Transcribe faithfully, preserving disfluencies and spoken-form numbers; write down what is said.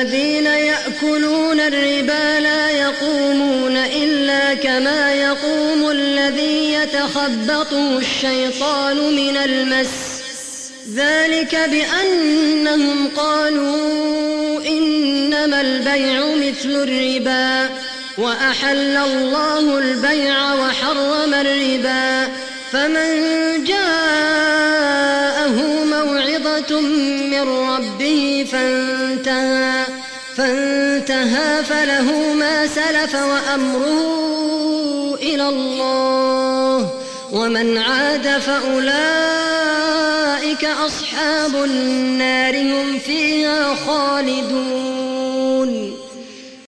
الذين يأكلون الربا لا يقومون إلا كما يقوم الذي يتخبطه الشيطان من المس ذلك بأنهم قالوا إنما البيع مثل الربا وأحل الله البيع وحرم الربا فمن جاءه موعظة من ربه فانتهى, فانتهى فله ما سلف وأمره إلى الله ومن عاد فأولئك أصحاب النار هم فيها خالدون.